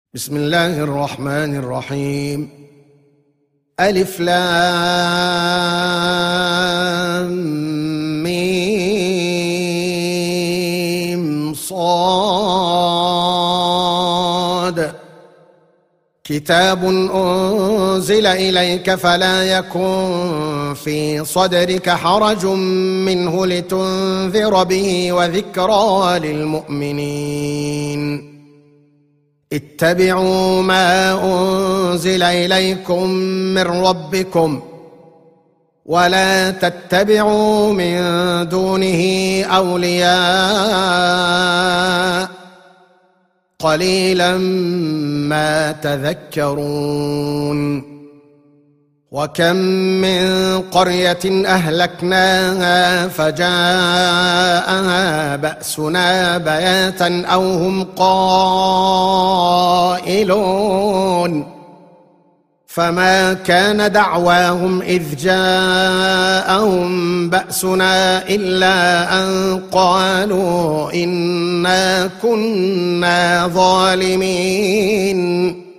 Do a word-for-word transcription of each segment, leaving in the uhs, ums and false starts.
بسم الله الرحمن الرحيم. ألف لام ميم صاد. كتاب أنزل إليك فلا يكن في صدرك حرج منه لتنذر به وذكرى للمؤمنين. اتبعوا ما أنزل إليكم من ربكم ولا تتبعوا من دونه أولياء قليلا ما تذكرون. وكم من قرية أهلكناها فجاءها بأسنا بياتا أو هم قائلون فما كان دعواهم إذ جاءهم بأسنا إلا أن قالوا إنا كنا ظالمين.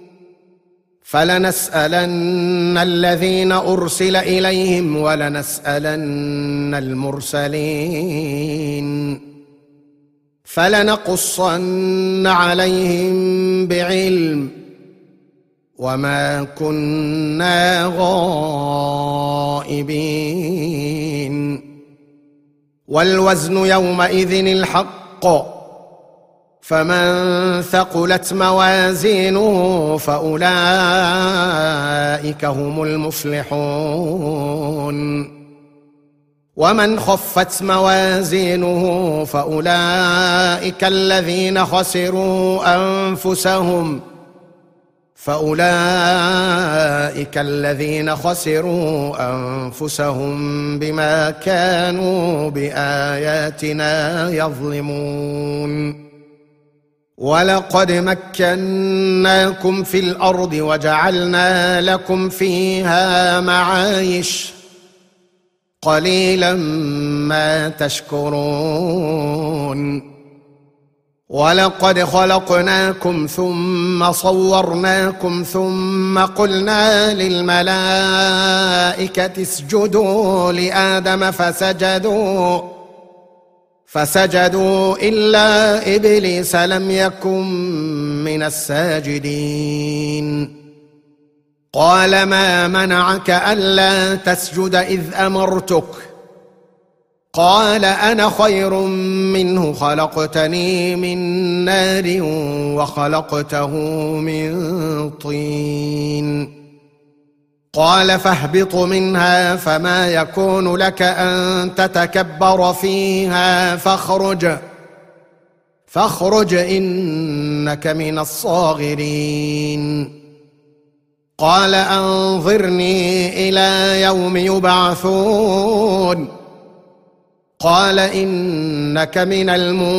فلنسألن الذين أرسل إليهم ولنسألن المرسلين فلنقصن عليهم بعلم وما كنا غائبين. والوزن يومئذ الحق فمن ثقلت موازينه فأولئك هم المفلحون. ومن خفت موازينه فأولئك الذين خسروا أنفسهم فأولئك الذين خسروا أنفسهم بما كانوا بآياتنا يظلمون. ولقد مكناكم في الأرض وجعلنا لكم فيها معايش قليلا ما تشكرون. ولقد خلقناكم ثم صورناكم ثم قلنا للملائكة اسجدوا لآدم فسجدوا فسجدوا إلا إبليس لم يكن من الساجدين. قال ما منعك ألا تسجد إذ أمرتك؟ قال أنا خير منه خلقتني من نار وخلقته من طين. قال فاهبط منها فما يكون لك أن تتكبر فيها فاخرج فاخرج إنك من الصاغرين. قال أنظرني إلى يوم يبعثون. قال إنك من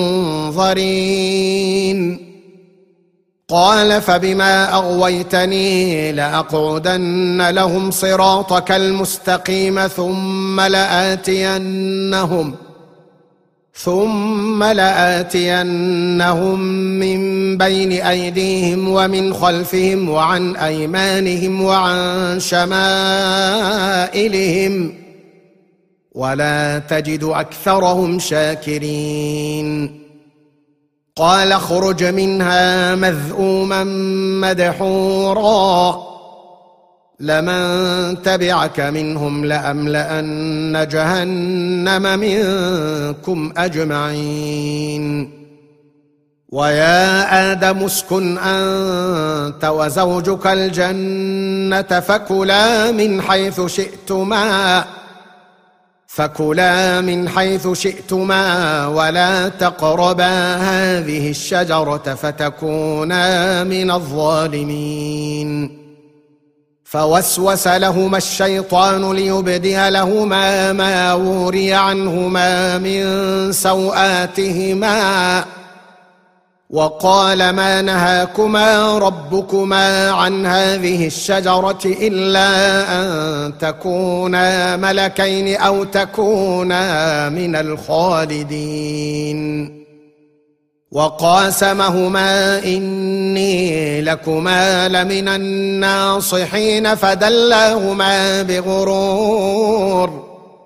المنظرين. قال فبما أغويتني لأقعدن لهم صراطك المستقيم ثم لآتينهم ثم لآتينهم من بين أيديهم ومن خلفهم وعن أيمانهم وعن شمائلهم ولا تجد أكثرهم شاكرين. قال اخرج منها مذءوما مدحورا لمن تبعك منهم لأملأن جهنم منكم أجمعين. ويا آدم اسكن أنت وزوجك الجنة فكلا من حيث شئتما فكلا من حيث شئتما ولا تقربا هذه الشجرة فتكونا من الظالمين. فوسوس لهما الشيطان ليبدي لهما ما وري عنهما من سوآتهما وقال ما نهاكما ربكما عن هذه الشجرة إلا أن تكونا ملكين أو تكونا من الخالدين. وقاسمهما إني لكما لمن الناصحين فدلاهما بغرور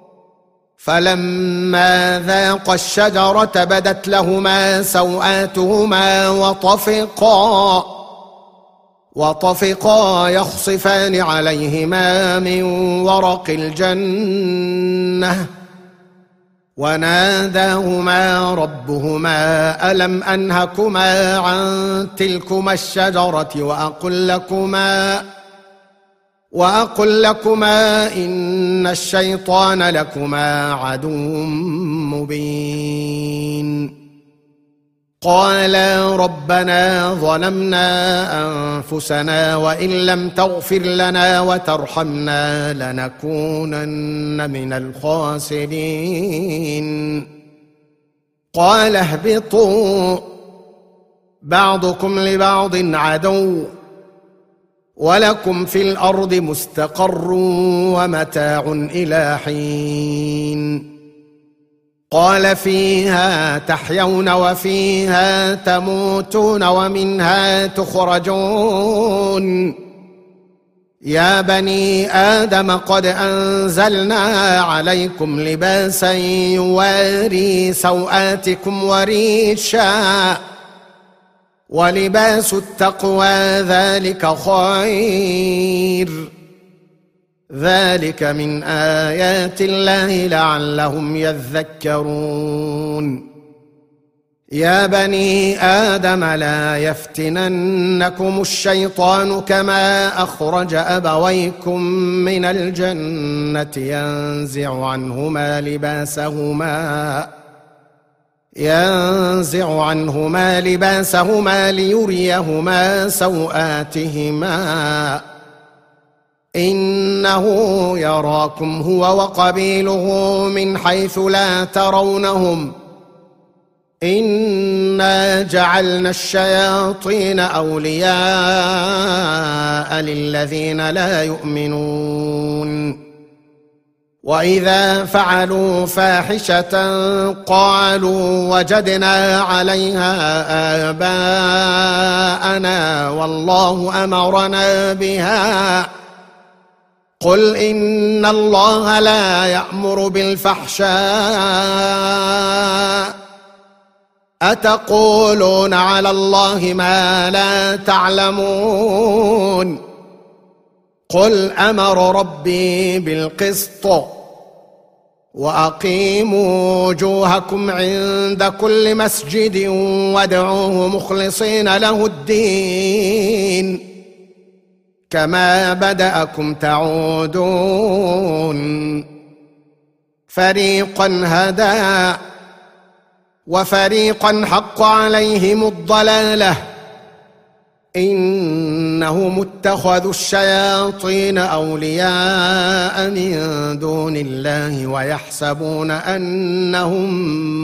فلما ذاقا الشجرة بدت لهما سوآتهما وطفقا وطفقا يخصفان عليهما من ورق الجنة وناداهما ربهما ألم أنهكما عن تلكما الشجرة وأقل لكما وأقل لكما إن الشيطان لكما عدو مبين قالا ربنا ظلمنا أنفسنا وإن لم تغفر لنا وترحمنا لنكونن من الخاسرين قال اهبطوا بعضكم لبعض عدو ولكم في الأرض مستقر ومتاع إلى حين قال فيها تحيون وفيها تموتون ومنها تخرجون يا بني آدم قد أنزلنا عليكم لباسا يواري سوآتكم وريشا ولباس التقوى ذلك خير ذلك من آيات الله لعلهم يذكرون يا بني آدم لا يفتننكم الشيطان كما أخرج أبويكم من الجنة ينزع عنهما لباسهما ينزع عنهما لباسهما ليريهما سوآتهما إنه يراكم هو وقبيله من حيث لا ترونهم إنا جعلنا الشياطين أولياء للذين لا يؤمنون وإذا فعلوا فاحشة قالوا وجدنا عليها آباءنا والله أمرنا بها قل إن الله لا يأمر بالفحشاء أتقولون على الله ما لا تعلمون قل أمر ربي بالقسط وأقيموا وجوهكم عند كل مسجد وادعوه مخلصين له الدين كما بدأكم تعودون فريقا هدى وفريقا حق عليهم الضلالة إنهم اتخذوا الشياطين أولياء من دون الله ويحسبون أنهم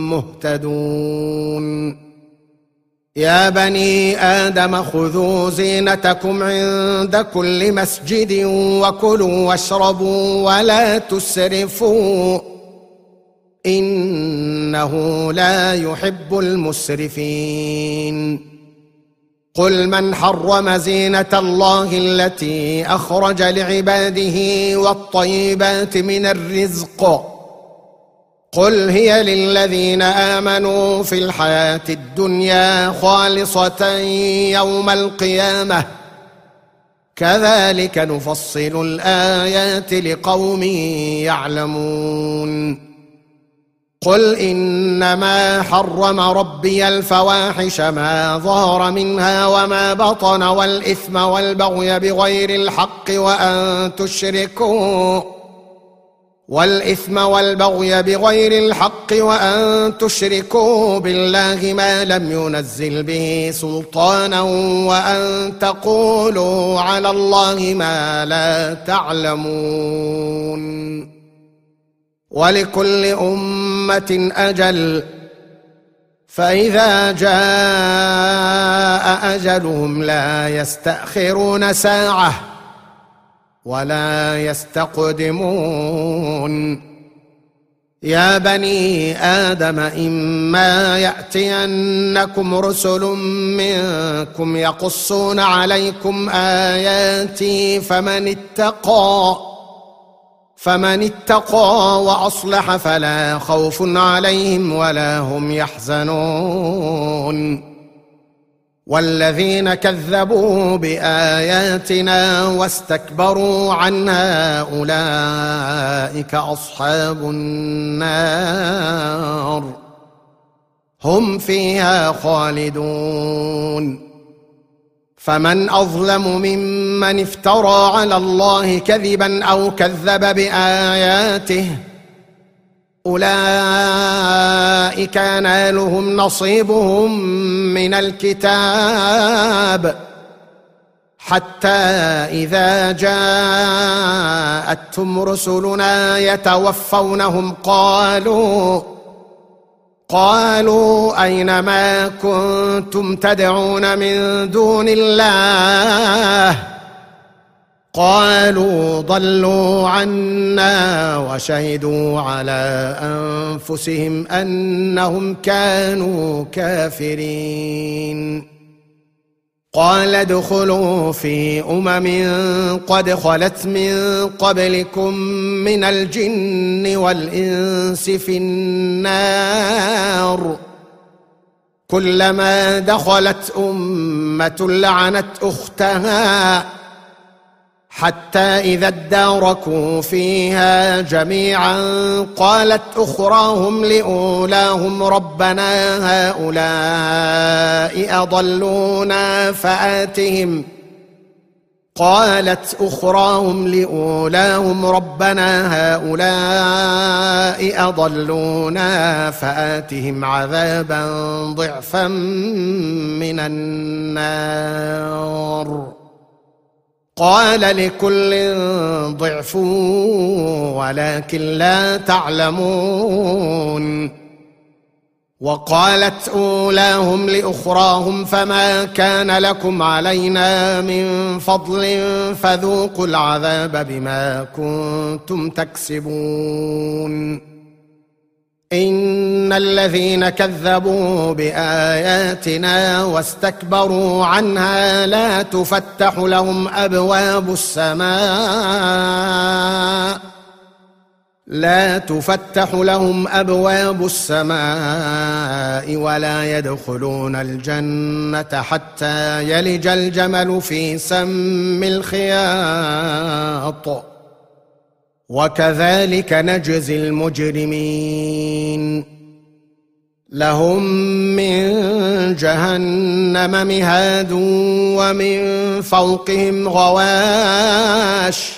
مهتدون يا بني آدم خذوا زينتكم عند كل مسجد وكلوا واشربوا ولا تسرفوا إنه لا يحب المسرفين قل من حرم زينة الله التي أخرج لعباده والطيبات من الرزق قل هي للذين آمنوا في الحياة الدنيا خالصة يوم القيامة كذلك نفصل الآيات لقوم يعلمون قل إنما حرم ربي الفواحش ما ظهر منها وما بطن والإثم والبغي بغير الحق وأن تشركوا والإثم والبغي بغير الحق وأن تشركوا بالله ما لم ينزل به سلطانا وأن تقولوا على الله ما لا تعلمون ولكل أمة أجل فإذا جاء أجلهم لا يستأخرون ساعة ولا يستقدمون يا بني آدم إما يأتينكم رسل منكم يقصون عليكم آياتي فمن اتقى فمن اتقى وأصلح فلا خوف عليهم ولا هم يحزنون والذين كذبوا بآياتنا واستكبروا عنها أولئك أصحاب النار هم فيها خالدون فمن أظلم ممن افترى على الله كذبا أو كذب بآياته أولئك ينالهم نصيبهم من الكتاب حتى إذا جاءتهم رسلنا يتوفونهم قالوا قالوا أين ما كنتم تدعون من دون الله قالوا ضلوا عنا وشهدوا على أنفسهم أنهم كانوا كافرين قال ادخلوا في أمم قد خلت من قبلكم من الجن والإنس في النار كلما دخلت أمة لعنت أختها حتى إذا اداركوا فيها جميعا قالت أخراهم لأولاهم ربنا هؤلاء أضلونا فآتهم قالت أخراهم لأولاهم ربنا هؤلاء أضلونا فآتهم عذابا ضعفا من النار قال لكل ضعف ولكن لا تعلمون وقالت أولاهم لأخراهم فما كان لكم علينا من فضل فذوقوا العذاب بما كنتم تكسبون إن الذين كذبوا بآياتنا واستكبروا عنها لا تفتح لهم أبواب السماء لا تفتح لهم أبواب السماء ولا يدخلون الجنة حتى يلج الجمل في سم الخياط وكذلك نجزي المجرمين لهم من جهنم مهاد ومن فوقهم غواش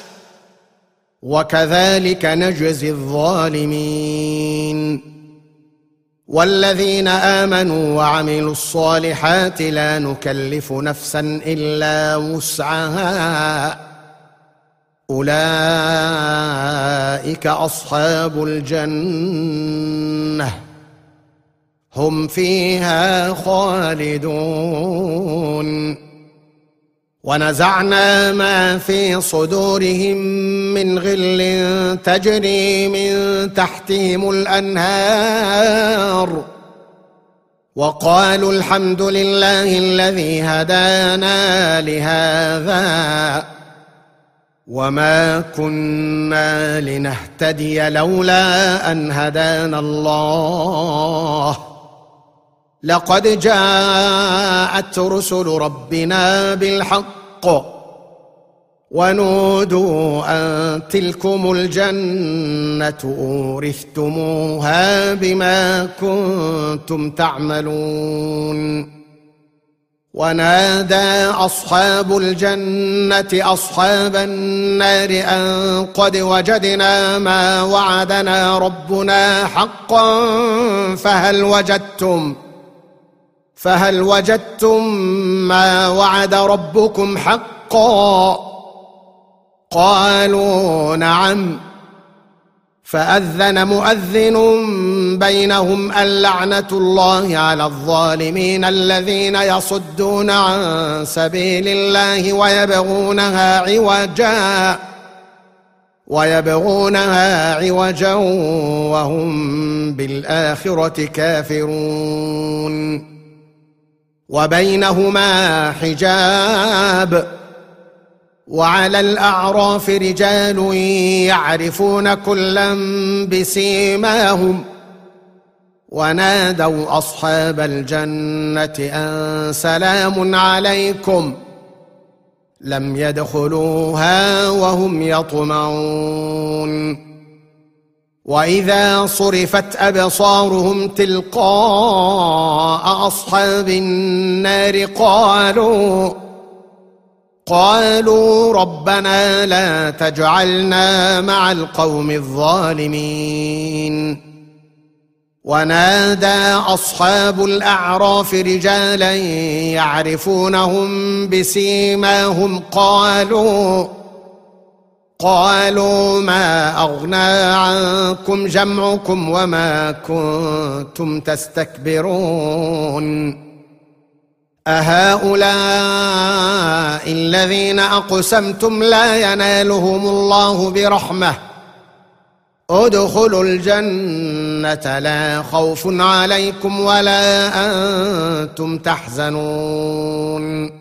وكذلك نجزي الظالمين والذين آمنوا وعملوا الصالحات لا نكلف نفسا إلا وسعها أولئك أصحاب الجنة هم فيها خالدون ونزعنا ما في صدورهم من غل تجري من تحتهم الأنهار وقالوا الحمد لله الذي هدانا لهذا وما كنا لنهتدي لولا أن هدانا الله لقد جاءت رسل ربنا بالحق ونودوا أن تلكم الجنة أورثتموها بما كنتم تعملون ونادى أصحاب الجنة أصحاب النار أن قد وجدنا ما وعدنا ربنا حقا فهل وجدتم فهل وجدتم ما وعد ربكم حقا قالوا نعم فأذن مؤذن بينهم اللعنة الله على الظالمين الذين يصدون عن سبيل الله ويبغونها عوجا ويبغونها عوجا وهم بالآخرة كافرون وبينهما حجاب وعلى الأعراف رجال يعرفون كلا بسيماهم ونادوا أصحاب الجنة أن سلام عليكم لم يدخلوها وهم يطمعون وإذا صرفت أبصارهم تلقاء أصحاب النار قالوا قالوا ربنا لا تجعلنا مع القوم الظالمين ونادى أصحاب الأعراف رجالا يعرفونهم بسيماهم قالوا قالوا ما أغنى عنكم جمعكم وما كنتم تستكبرون أهؤلاء الذين أقسمتم لا ينالهم الله برحمة ادخلوا الجنة لا خوف عليكم ولا أنتم تحزنون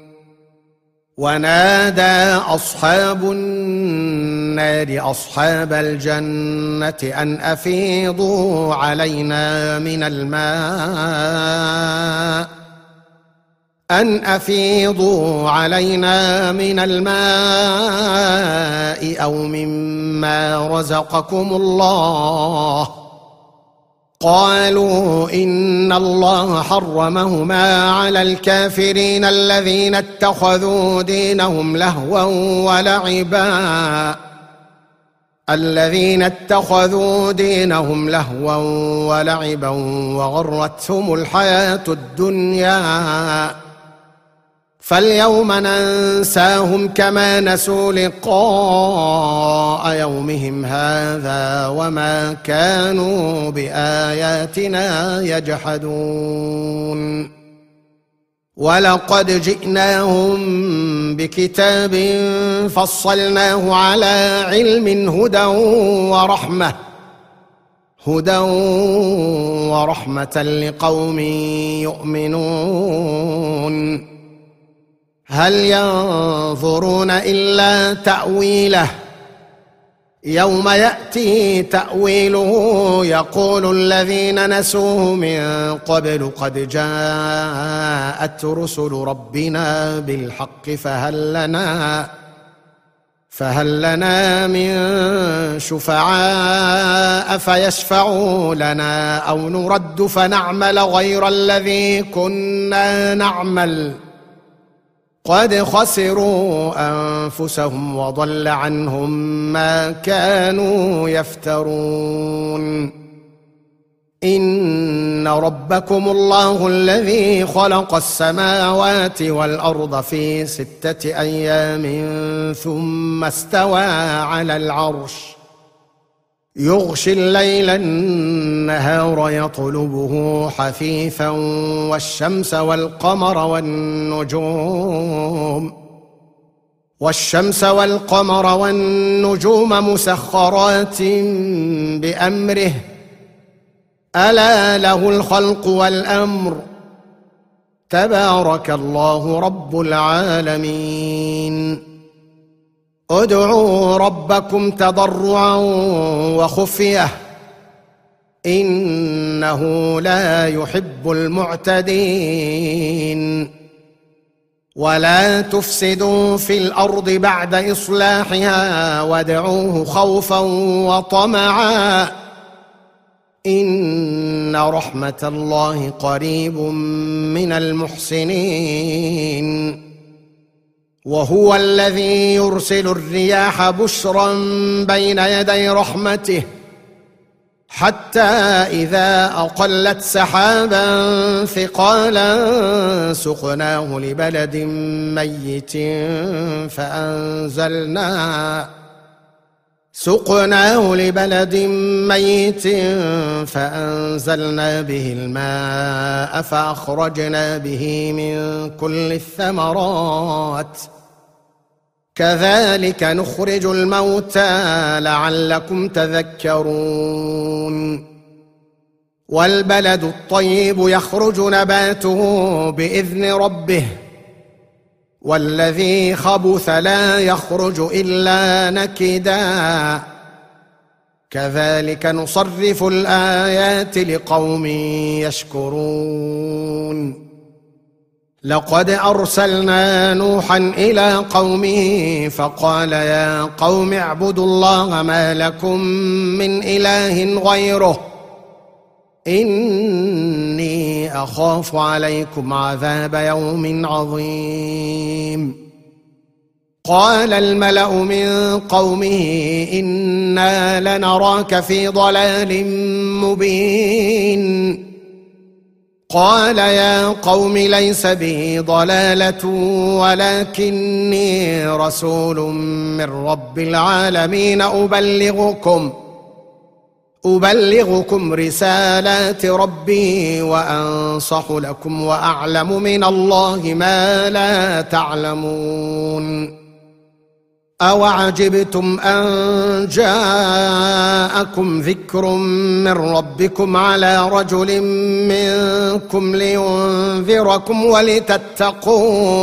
ونادى أصحاب النار أصحاب الجنة أن أفيضوا علينا من الماء أن أفيضوا علينا من الماء أو مما رزقكم الله قالوا إن الله حرمهما على الكافرين الذين اتخذوا دينهم لهوا ولعبا الذين اتخذوا دينهم لهوا ولعبا وغرتهم الحياة الدنيا فاليوم ننساهم كما نسوا لقاء يومهم هذا وما كانوا بآياتنا يجحدون ولقد جئناهم بكتاب فصلناه على علم هدى ورحمة هدى ورحمة لقوم يؤمنون هل ينظرون إلا تأويله يوم يأتي تأويله يقول الذين نسوه من قبل قد جاءت رسل ربنا بالحق فهل لنا فهل لنا من شفعاء فيشفعوا لنا أو نرد فنعمل غير الذي كنا نعمل قد خسروا أنفسهم وضل عنهم ما كانوا يفترون إن ربكم الله الذي خلق السماوات والأرض في ستة أيام ثم استوى على العرش يغشي الليل النهار يطلبه حثيثا والشمس والقمر والنجوم والشمس والقمر والنجوم مسخرات بأمره ألا له الخلق والأمر تبارك الله رب العالمين ادعوا ربكم تضرعا وخفية إنه لا يحب المعتدين ولا تفسدوا في الأرض بعد إصلاحها وادعوه خوفا وطمعا إن رحمة الله قريب من المحسنين وهو الذي يرسل الرياح بشرا بين يدي رحمته حتى إذا أقلت سحابا ثقالا سقناه لبلد ميت فأنزلنا سقناه لبلد ميت فأنزلنا به الماء فأخرجنا به من كل الثمرات كذلك نخرج الموتى لعلكم تذكرون والبلد الطيب يخرج نباته بإذن ربه والذي خبث لا يخرج إلا نكدا كذلك نصرف الآيات لقوم يشكرون لقد أرسلنا نوحا إلى قومه فقال يا قوم اعبدوا الله ما لكم من إله غيره إني أخاف عليكم عذاب يوم عظيم قال الملأ من قومه إنا لنراك في ضلال مبين قال يا قوم ليس بي ضلالة ولكني رسول من رب العالمين أبلغكم أبلغكم رسالات ربي وأنصح لكم وأعلم من الله ما لا تعلمون أوعجبتم أن جاءكم ذكر من ربكم على رجل منكم لينذركم ولتتقوا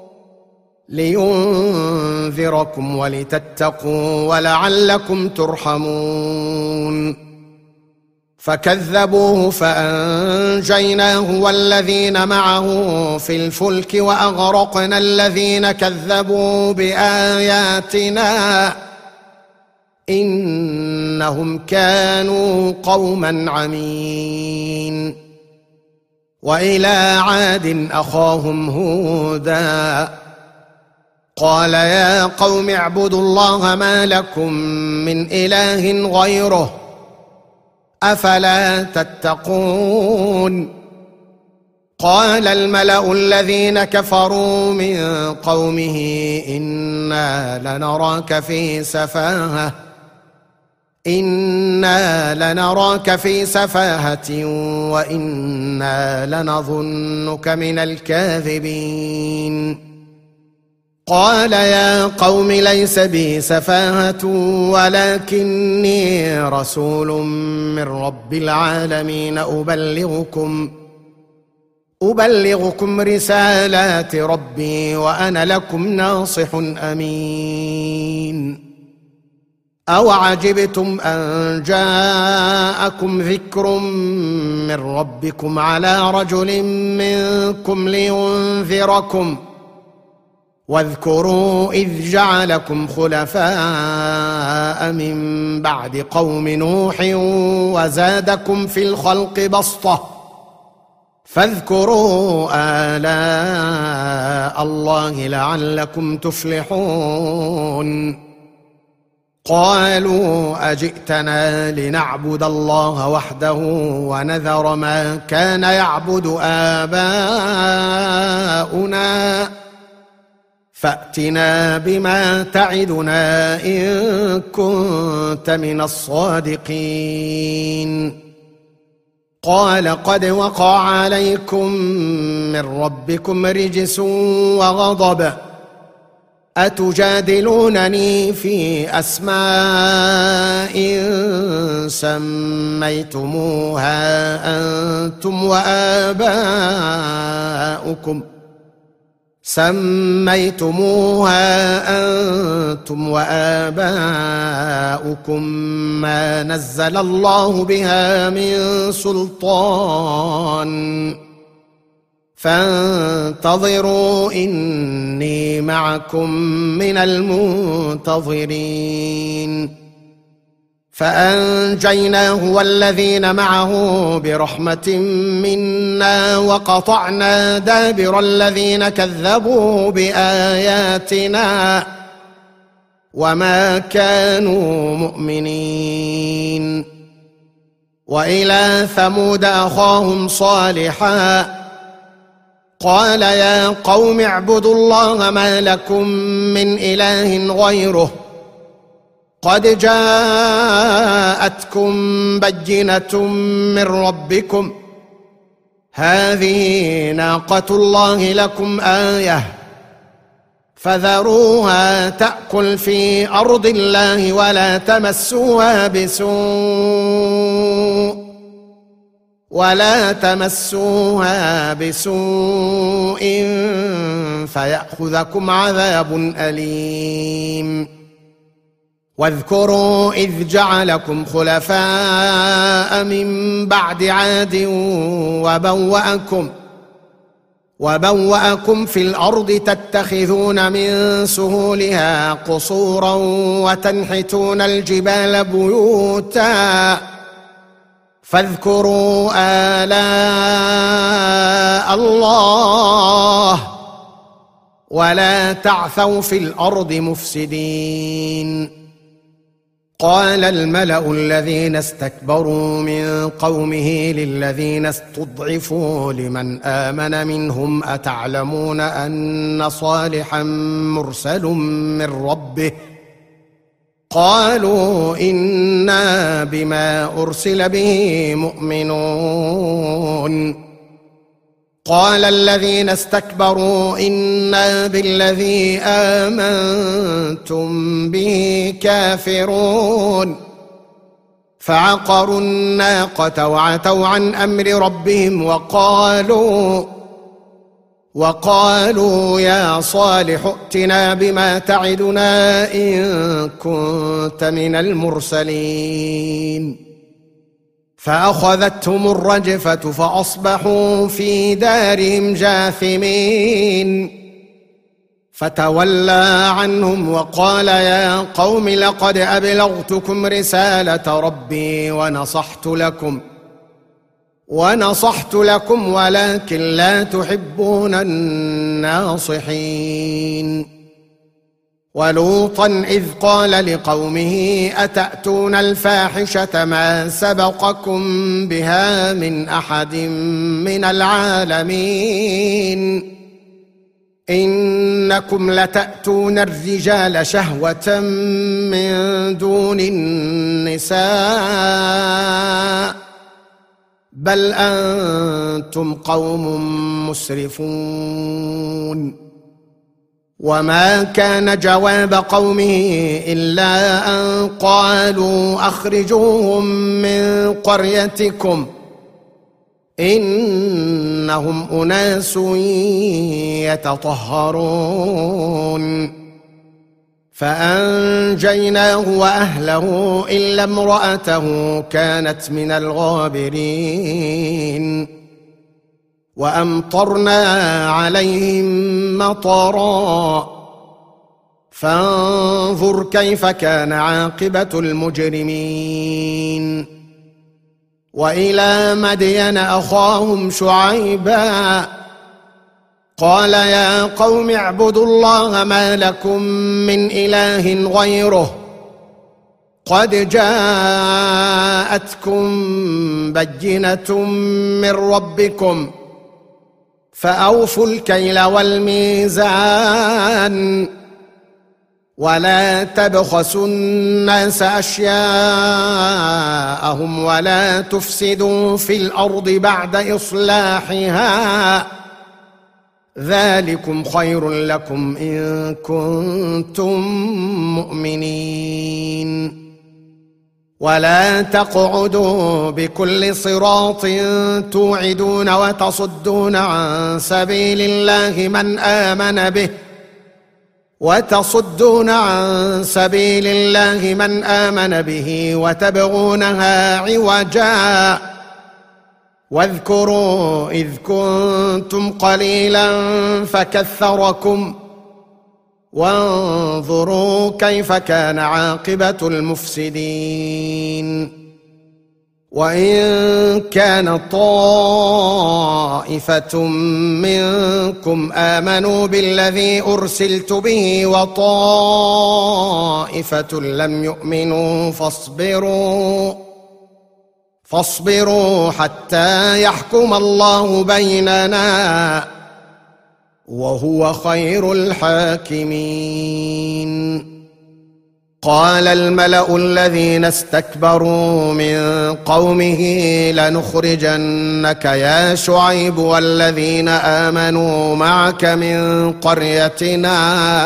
لينذركم ولتتقوا ولعلكم ترحمون فكذبوه فأنجيناه والذين معه في الفلك وأغرقنا الذين كذبوا بآياتنا إنهم كانوا قوما عمين وإلى عاد أخاهم هودا قال يا قوم اعبدوا الله ما لكم من إله غيره أفلا تتقون قال الملأ الذين كفروا من قومه إنا لنراك في سفاهة إنا لنراك في سفاهة وإنا لنظنك من الكاذبين قال يا قوم ليس بي سفاهة ولكني رسول من رب العالمين أبلغكم أبلغكم رسالات ربي وأنا لكم ناصح أمين أوعجبتم أن جاءكم ذكر من ربكم على رجل منكم لينذركم واذكروا إذ جعلكم خلفاء من بعد قوم نوح وزادكم في الخلق بسطة فاذكروا آلاء الله لعلكم تفلحون قالوا أجئتنا لنعبد الله وحده ونذر ما كان يعبد آباؤنا فأتنا بما تعدنا إن كنت من الصادقين قال قد وقع عليكم من ربكم رجس وغضب أتجادلونني في أسماء سميتموها أنتم وآباؤكم سميتموها أنتم وآباؤكم ما نزل الله بها من سلطان فانتظروا إني معكم من المنتظرين فأنجيناه والذين معه برحمة منا وقطعنا دابر الذين كذبوا بآياتنا وما كانوا مؤمنين وإلى ثمود أخاهم صالحا قال يا قوم اعبدوا الله ما لكم من إله غيره قد جاءتكم بينة من ربكم هذه ناقة الله لكم آية فذروها تأكل في أرض الله ولا تمسوها بسوء ولا تمسوها بسوء فيأخذكم عذاب أليم. واذكروا إذ جعلكم خلفاء من بعد عاد وبوأكم وبوأكم في الأرض تتخذون من سهولها قصورا وتنحتون الجبال بيوتا فاذكروا آلاء الله ولا تعثوا في الأرض مفسدين. قال الملأ الذين استكبروا من قومه للذين استضعفوا لمن آمن منهم أتعلمون أن صالحا مرسل من ربه قالوا إنا بما أرسل به مؤمنون. قال الذين استكبروا إنا بالذي آمنتم به كافرون فعقروا الناقة وعتوا عن أمر ربهم وقالوا وقالوا يا صالح ائتنا بما تعدنا إن كنت من المرسلين. فأخذتهم الرجفة فأصبحوا في دارهم جاثمين. فتولى عنهم وقال يا قوم لقد أبلغتكم رسالة ربي ونصحت لكم ونصحت لكم ولكن لا تحبون الناصحين. ولوطا إذ قال لقومه أتأتون الفاحشة ما سبقكم بها من أحد من العالمين إنكم لتأتون الرجال شهوة من دون النساء بل أنتم قوم مسرفون. وما كان جواب قومه إلا أن قالوا أخرجوهم من قريتكم إنهم أناس يتطهرون. فأنجيناه وأهله إلا امرأته كانت من الغابرين. وأمطرنا عليهم مطرا فانظر كيف كان عاقبة المجرمين. وإلى مدين أخاهم شعيبا قال يا قوم اعبدوا الله ما لكم من إله غيره قد جاءتكم بينة من ربكم فأوفوا الكيل والميزان ولا تبخسوا الناس أشياءهم ولا تفسدوا في الأرض بعد إصلاحها ذلكم خير لكم إن كنتم مؤمنين. ولا تقعدوا بكل صراط توعدون وتصدون عن سبيل الله من آمن به وتصدون عن سبيل الله من آمن به وتبغونها عوجا واذكروا إذ كنتم قليلا فكثركم وانظروا كيف كان عاقبة المفسدين. وإن كان طائفة منكم آمنوا بالذي أرسلت به وطائفة لم يؤمنوا فاصبروا فاصبروا حتى يحكم الله بيننا وهو خير الحاكمين. قال الملأ الذين استكبروا من قومه لنخرجنك يا شعيب والذين آمنوا معك من قريتنا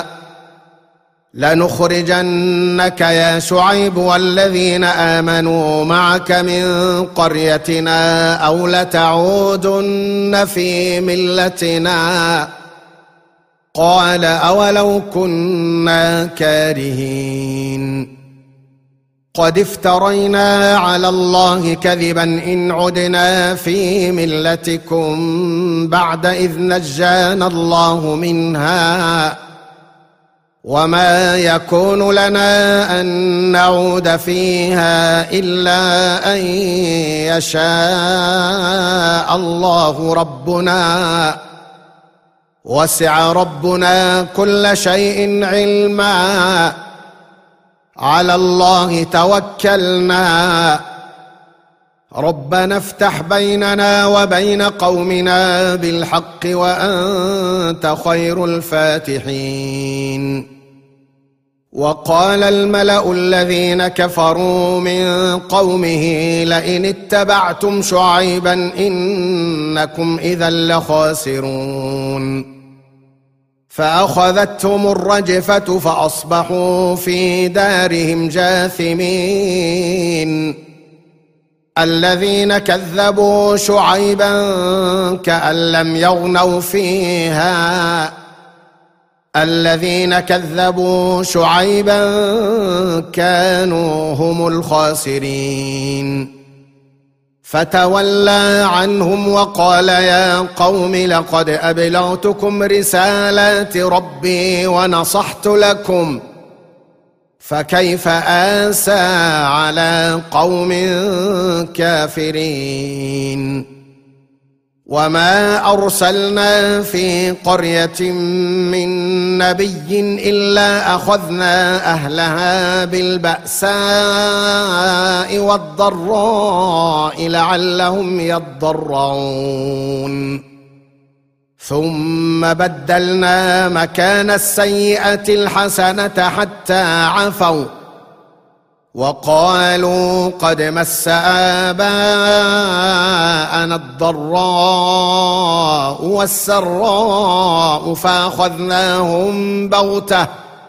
لنخرجنك يا شعيب والذين آمنوا معك من قريتنا أو لتعودن في ملتنا قال أولو كنا كارهين قد افترينا على الله كذبا إن عدنا في ملتكم بعد إذ نجانا الله منها وما يكون لنا أن نعود فيها إلا أن يشاء الله ربنا وسع ربنا كل شيء علما على الله توكلنا ربنا افتح بيننا وبين قومنا بالحق وأنت خير الفاتحين وقال الملأ الذين كفروا من قومه لئن اتبعتم شعيبا إنكم إذا لخاسرون فأخذتهم الرجفة فأصبحوا في دارهم جاثمين الذين كذبوا شعيبا كأن لم يغنوا فيها الذين كذبوا شعيبا كانوا هم الخاسرين فتولى عنهم وقال يا قوم لقد أبلغتكم رسالات ربي ونصحت لكم فكيف آسى على قوم كافرين وما أرسلنا في قرية من نبي إلا أخذنا أهلها بالبأساء والضراء لعلهم يضرعون ثم بدلنا مكان السيئة الحسنة حتى عفوا وقالوا قد مس آباءنا الضراء والسراء فأخذناهم بغتة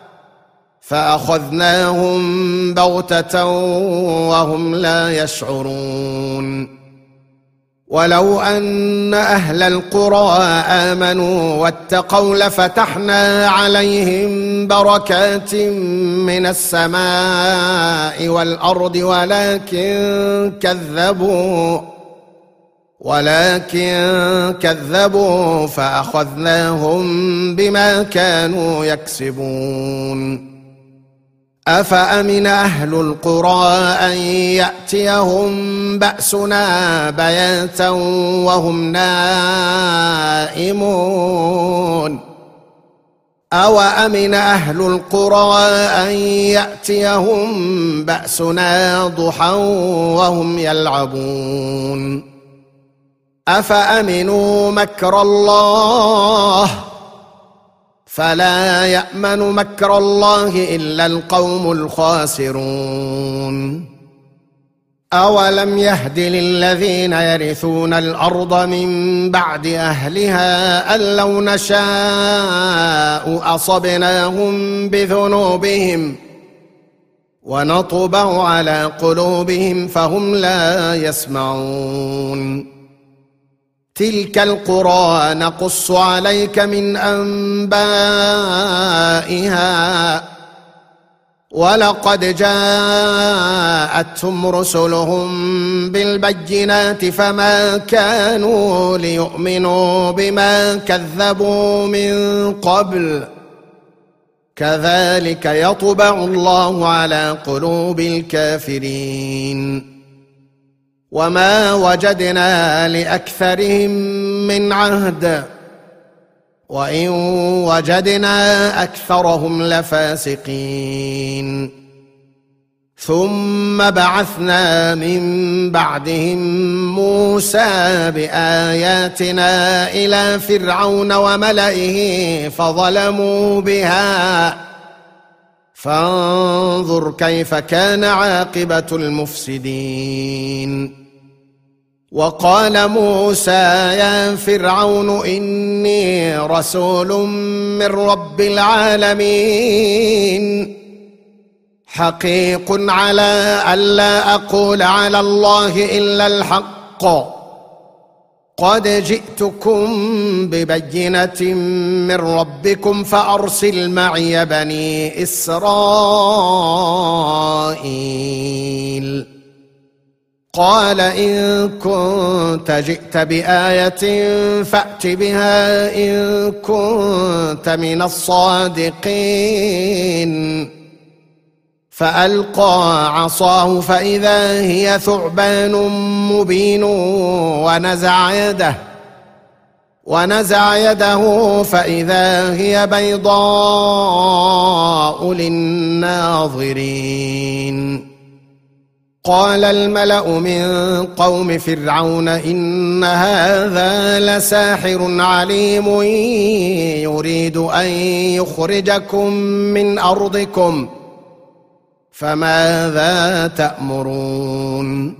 فأخذناهم بغتة وهم لا يشعرون ولو أن أهل القرى آمنوا واتقوا لفتحنا عليهم بركات من السماء والأرض ولكن كذبوا ولكن كذبوا فأخذناهم بما كانوا يكسبون أفأمن أهل القرى أن يأتيهم بأسنا بياتا وهم نائمون أوأمن أهل القرى أن يأتيهم بأسنا ضحى وهم يلعبون أفأمنوا مكر الله فلا يأمن مكر الله إلا القوم الخاسرون أولم يهد للذين يرثون الأرض من بعد أهلها أن لو نشاء أصبناهم بذنوبهم ونطبع على قلوبهم فهم لا يسمعون تلك القرى نقص عليك من أنبائها ولقد جاءتهم رسلهم بالبينات فما كانوا ليؤمنوا بما كذبوا من قبل كذلك يطبع الله على قلوب الكافرين وما وجدنا لأكثرهم من عهد وإن وجدنا أكثرهم لفاسقين ثم بعثنا من بعدهم موسى بآياتنا إلى فرعون وملئه فظلموا بها فانظر كيف كان عاقبة المفسدين. وقال موسى يا فرعون إني رسول من رب العالمين حقيق على ألا أقول على الله إلا الحق قد جئتكم ببينة من ربكم فأرسل معي بني إسرائيل. قال إن كنت جئت بآية فأت بها إن كنت من الصادقين. فألقى عصاه فإذا هي ثعبان مبين ونزع يده ونزع يده فإذا هي بيضاء للناظرين. قال الملأ من قوم فرعون إن هذا لساحر عليم يريد أن يخرجكم من أرضكم فماذا تأمرون؟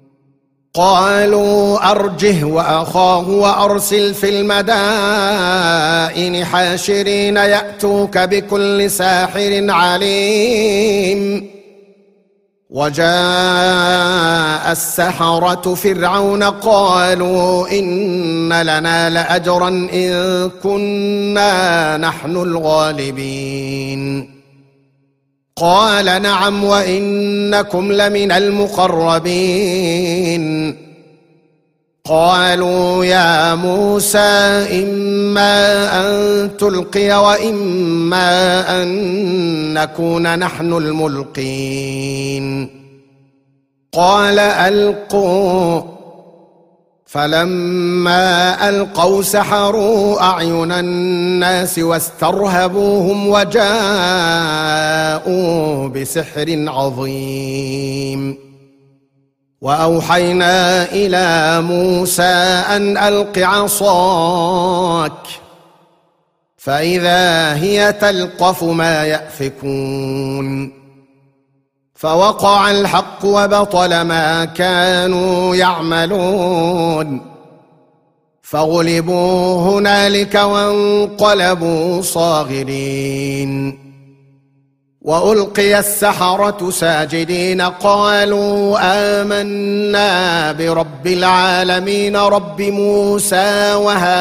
قالوا أرجه وأخاه وأرسل في المدائن حاشرين يأتوك بكل ساحر عليم. وجاء السحرة فرعون قالوا إن لنا لأجرا إن كنا نحن الغالبين. قال نعم وإنكم لمن المقربين. قالوا يا موسى إما أن تلقي وإما أن نكون نحن الملقين. قال ألقوا. فلما ألقوا سحروا أعين الناس واسترهبوهم وجاءوا بسحر عظيم. وأوحينا إلى موسى أن ألق عصاك فإذا هي تلقف ما يأفكون. فوقع الحق وبطل ما كانوا يعملون. فغلبوا هنالك وانقلبوا صاغرين. وألقي السحرة ساجدين قالوا آمنا برب العالمين رب موسى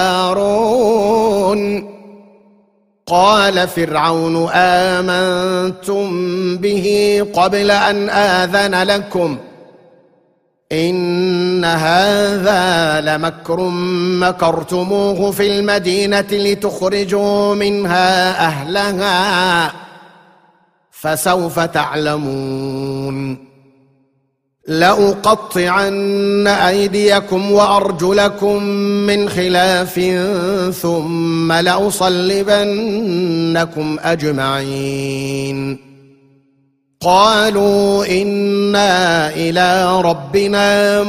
وهارون. قال فرعون آمنتم به قبل أن آذن لكم إن هذا لمكر مكرتموه في المدينة لتخرجوا منها أهلها فسوف تعلمون. لأقطعن أيديكم وأرجلكم من خلاف ثم لأصلبنكم أجمعين. قالوا إنا إلى ربنا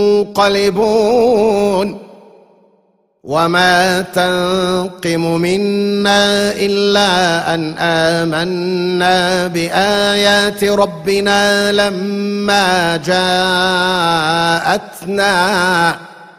منقلبون. وما تنقم منا إلا أن آمنا بآيات ربنا لما جاءتنا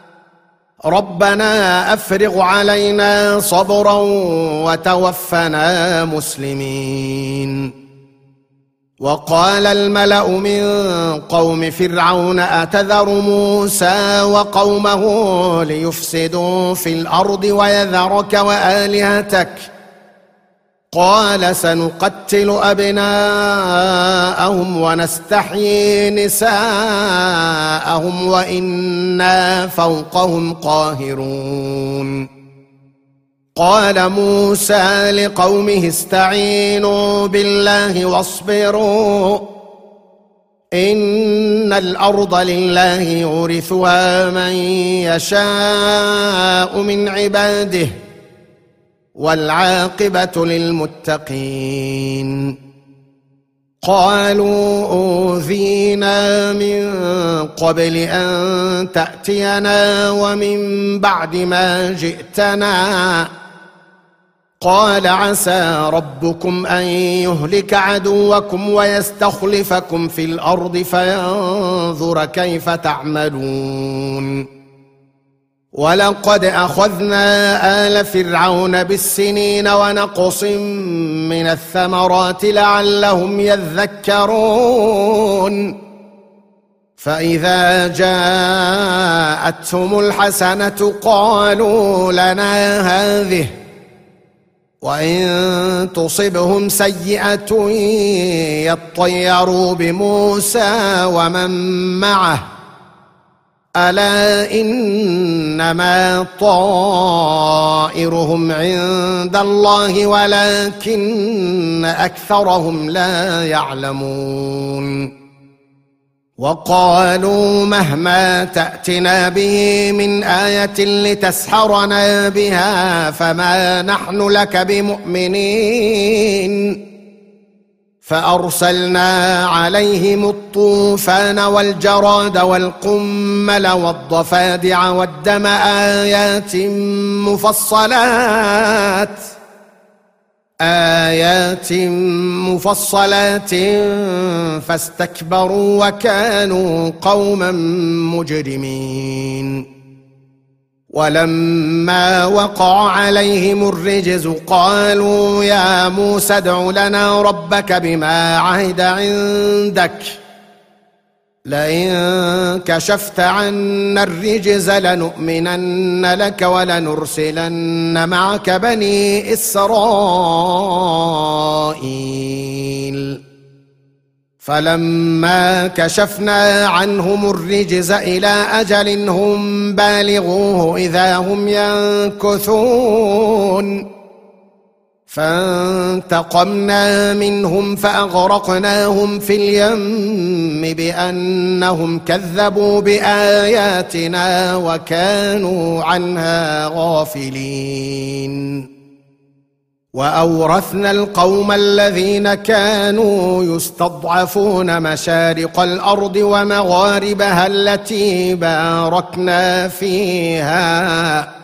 ربنا أفرغ علينا صبرا وتوفنا مسلمين. وقال الملأ من قوم فرعون أتذر موسى وقومه ليفسدوا في الأرض ويذرك وآلهتك قال سنقتل أبناءهم ونستحيي نساءهم وإنا فوقهم قاهرون. قال موسى لقومه استعينوا بالله واصبروا إن الأرض لله يورثها من يشاء من عباده والعاقبة للمتقين. قالوا أوذينا من قبل أن تأتينا ومن بعد ما جئتنا قال عسى ربكم أن يهلك عدوكم ويستخلفكم في الأرض فينظر كيف تعملون ولقد أخذنا آل فرعون بالسنين ونقص من الثمرات لعلهم يذكرون فإذا جاءتهم الحسنة قالوا لنا هذه وإن تصبهم سيئة يطيروا بموسى ومن معه ألا إنما طائرهم عند الله ولكن أكثرهم لا يعلمون وقالوا مهما تأتنا به من آية لتسحرنا بها فما نحن لك بمؤمنين فأرسلنا عليهم الطوفان والجراد والقمل والضفادع والدم آيات مفصلات آيات مفصلات فاستكبروا وكانوا قوما مجرمين ولما وقع عليهم الرجز قالوا يا موسى ادع لنا ربك بما عهد عندك لئن كشفت عنا الرجز لنؤمنن لك ولنرسلن معك بني إسرائيل فلما كشفنا عنهم الرجز إلى أجل هم بالغوه إذا هم ينكثون فانتقمنا منهم فأغرقناهم في اليم بأنهم كذبوا بآياتنا وكانوا عنها غافلين وأورثنا القوم الذين كانوا يستضعفون مشارق الأرض ومغاربها التي باركنا فيها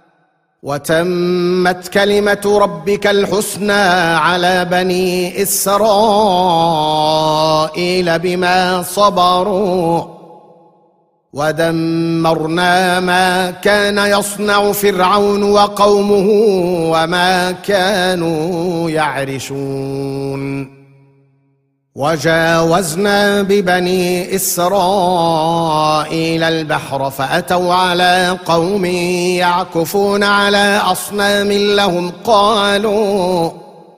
وتمت كلمة ربك الحسنى على بني إسرائيل بما صبروا ودمرنا ما كان يصنع فرعون وقومه وما كانوا يعرشون وجاوزنا ببني إسرائيل البحر فأتوا على قوم يعكفون على أصنام لهم قالوا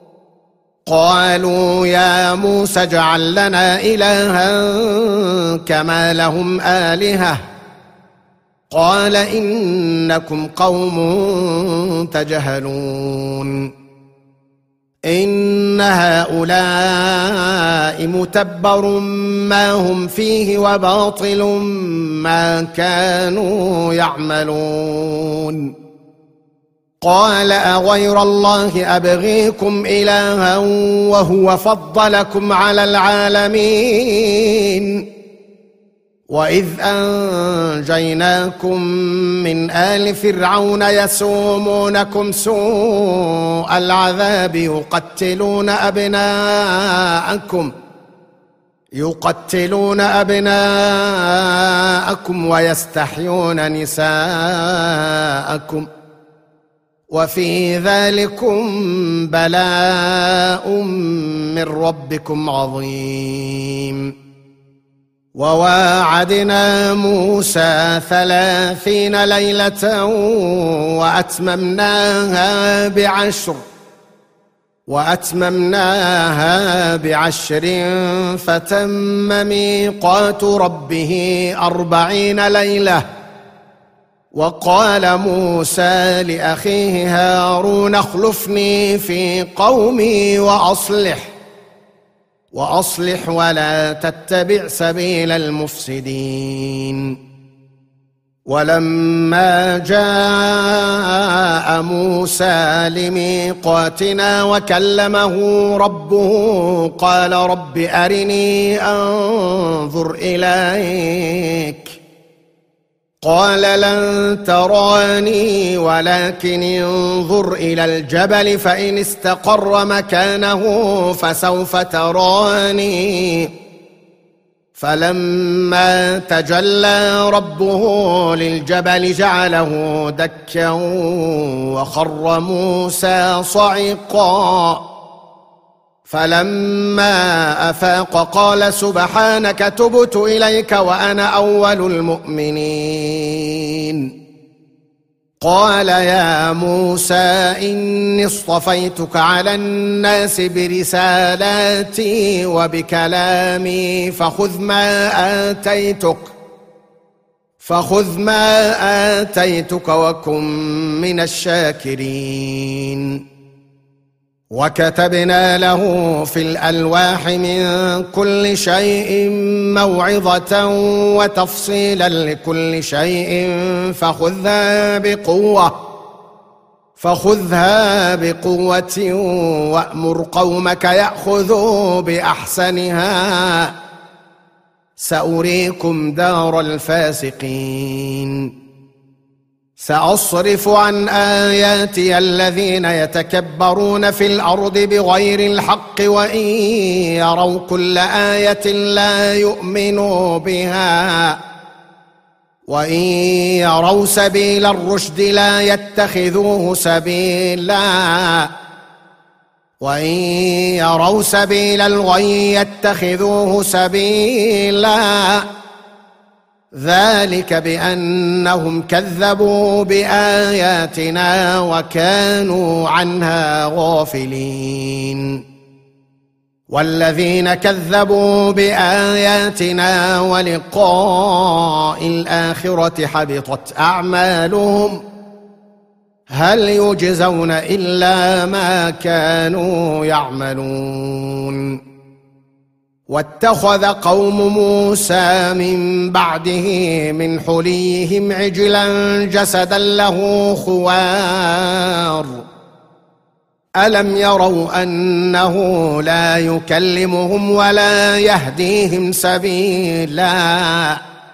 قالوا يا موسى اجعل لنا إلها كما لهم آلهة قال إنكم قوم تجهلون إن هؤلاء متبر ما هم فيه وباطل ما كانوا يعملون قال أغير الله أبغيكم إلها وهو فضلكم على العالمين وإذ أنجيناكم من آل فرعون يسومونكم سوء العذاب يقتلون أبناءكم يقتلون أبناءكم ويستحيون نساءكم وفي ذلكم بلاء من ربكم عظيم وواعدنا موسى ثلاثين ليلة وأتممناها بعشر وأتممناها بعشر فتم ميقات ربه أربعين ليلة وقال موسى لأخيه هارون اخلفني في قومي وأصلح وأصلح ولا تتبع سبيل المفسدين ولما جاء موسى لميقاتنا وكلمه ربه قال رب أرني أنظر إليك قال لن تراني ولكن انظر إلى الجبل فإن استقر مكانه فسوف تراني فلما تجلى ربه للجبل جعله دكا وخر موسى صعقا فلما أفاق قال سبحانك تبت إليك وأنا أول المؤمنين قال يا موسى إني اصطفيتك على الناس برسالاتي وبكلامي فخذ ما آتيتك فخذ ما آتيتك وكن من الشاكرين وكتبنا له في الألواح من كل شيء موعظة وتفصيلا لكل شيء فخذها بقوة فخذها بقوة وأمر قومك يأخذوا بأحسنها سأريكم دار الفاسقين سأصرف عن آياتي الذين يتكبرون في الأرض بغير الحق وإن يروا كل آية لا يؤمنوا بها وإن يروا سبيل الرشد لا يتخذوه سبيلا وإن يروا سبيل الغي يتخذوه سبيلا ذلك بأنهم كذبوا بآياتنا وكانوا عنها غافلين والذين كذبوا بآياتنا ولقاء الآخرة حبطت أعمالهم هل يجزون إلا ما كانوا يعملون واتخذ قوم موسى من بعده من حليهم عجلا جسدا له خوار ألم يروا أنه لا يكلمهم ولا يهديهم سبيلا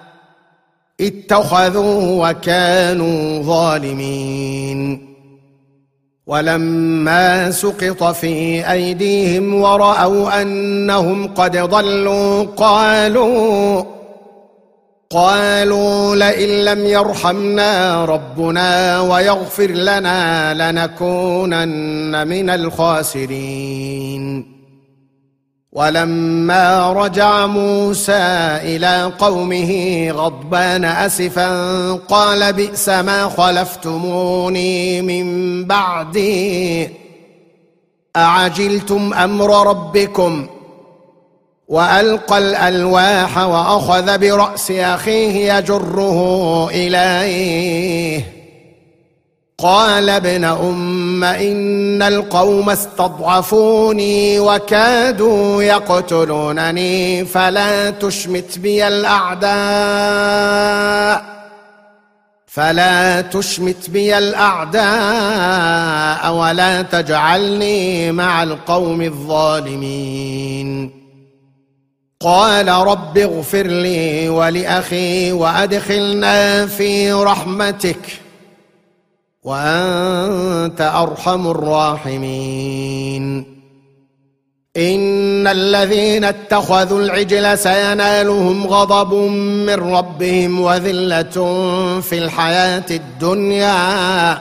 اتخذوه وكانوا ظالمين ولما سقط في أيديهم ورأوا أنهم قد ضلوا قالوا قالوا لئن لم يرحمنا ربنا ويغفر لنا لنكونن من الخاسرين ولما رجع موسى إلى قومه غضبان أسفا قال بئس ما خلفتموني من بعدي أعجلتم أمر ربكم وألقى الألواح وأخذ برأس أخيه يجره إليه قال ابن أم إن القوم استضعفوني وكادوا يقتلونني فلا تشمت بي الأعداء فلا تشمت بي الأعداء ولا تجعلني مع القوم الظالمين قال رب اغفر لي ولأخي وأدخلنا في رحمتك وأنت أرحم الراحمين إن الذين اتخذوا العجل سينالهم غضب من ربهم وذلة في الحياة الدنيا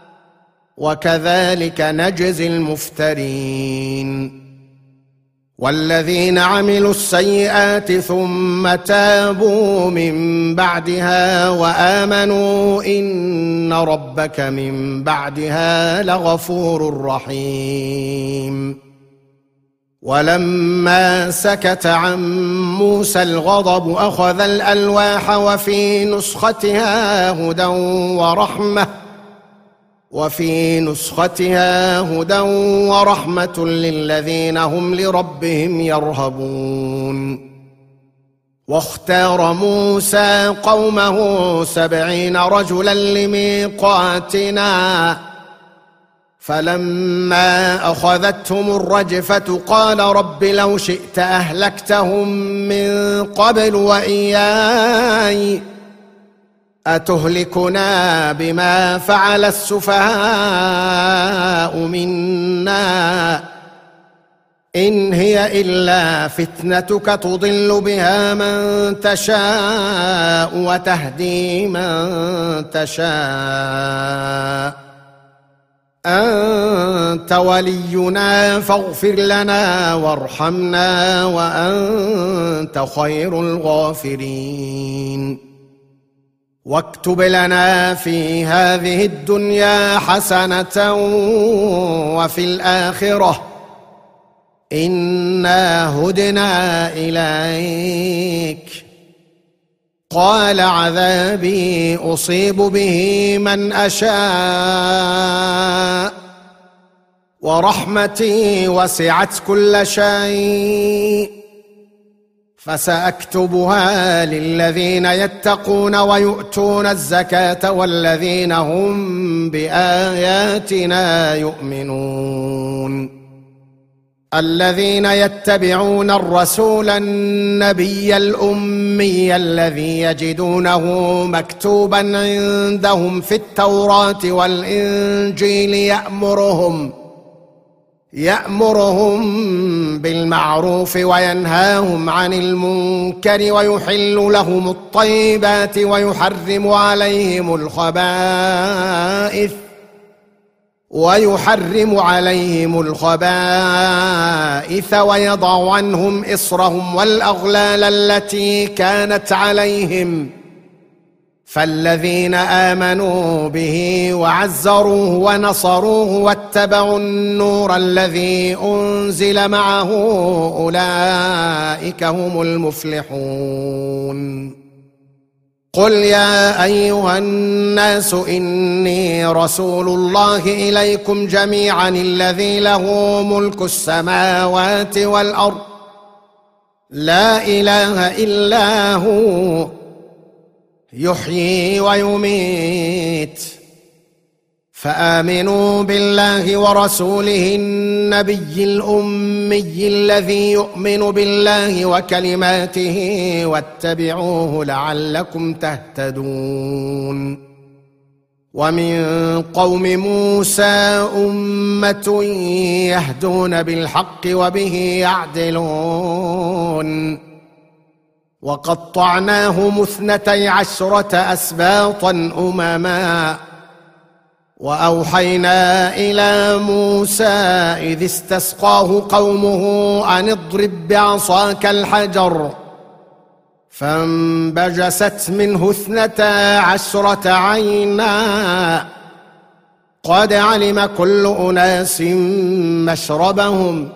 وكذلك نجزي المفترين والذين عملوا السيئات ثم تابوا من بعدها وآمنوا إن ربك من بعدها لغفور رحيم ولما سكت عن موسى الغضب أخذ الألواح وفي نسختها هدى ورحمة وفي نسختها هدى ورحمة للذين هم لربهم يرهبون واختار موسى قومه سبعين رجلا لميقاتنا فلما أخذتهم الرجفة قال رب لو شئت أهلكتهم من قبل وإياي أتهلكنا بما فعل السفهاء منا إن هي إلا فتنتك تضل بها من تشاء وتهدي من تشاء أنت ولينا فاغفر لنا وارحمنا وأنت خير الغافرين واكتب لنا في هذه الدنيا حسنة وفي الآخرة إنا هدنا إليك قال عذابي أصيب به من أشاء ورحمتي وسعت كل شيء فسأكتبها للذين يتقون ويؤتون الزكاة والذين هم بآياتنا يؤمنون الذين يتبعون الرسول النبي الأمي الذي يجدونه مكتوبا عندهم في التوراة والإنجيل يأمرهم يأمرهم بالمعروف وينهاهم عن المنكر ويحل لهم الطيبات ويحرم عليهم الخبائث ويحرم عليهم الخبائث ويضع عنهم إصرهم والأغلال التي كانت عليهم فالذين آمنوا به وعزروه ونصروه واتبعوا النور الذي أنزل معه أولئك هم المفلحون قل يا أيها الناس إني رسول الله إليكم جميعا الذي له ملك السماوات والأرض لا إله إلا هو يحيي ويميت فآمنوا بالله ورسوله النبي الأمي الذي يؤمن بالله وكلماته واتبعوه لعلكم تهتدون ومن قوم موسى أمة يهدون بالحق وبه يعدلون وقطعناهم اثنتي عشرة أسباطا أمما وأوحينا إلى موسى إذ استسقاه قومه أن اضرب بعصاك الحجر فانبجست منه اثنتا عشرة عينا قد علم كل أناس مشربهم